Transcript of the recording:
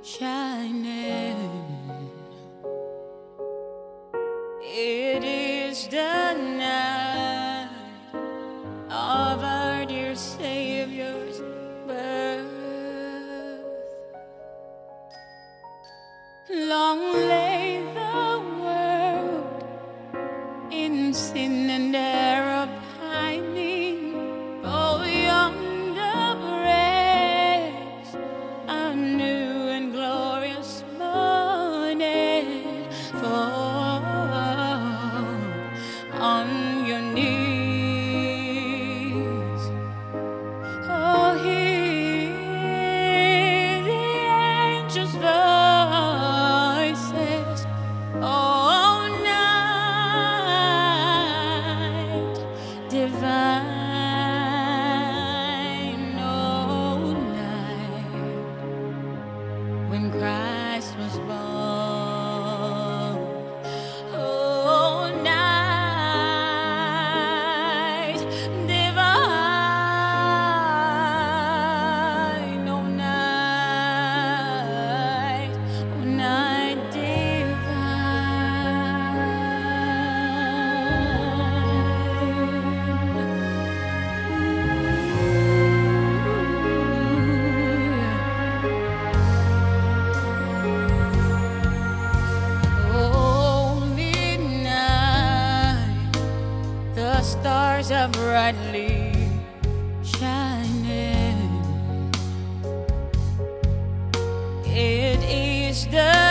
shining. It is the night of our dear Savior's birth. Long lay the world in sin and error pining, for yonder breaks a new and glorious morning. Fall on your knees. Oh, hear the angels' voices. Oh, night divine, oh, night when Christ was born. Oh, night divine, oh, night holy night, the stars are brightly shining. It is the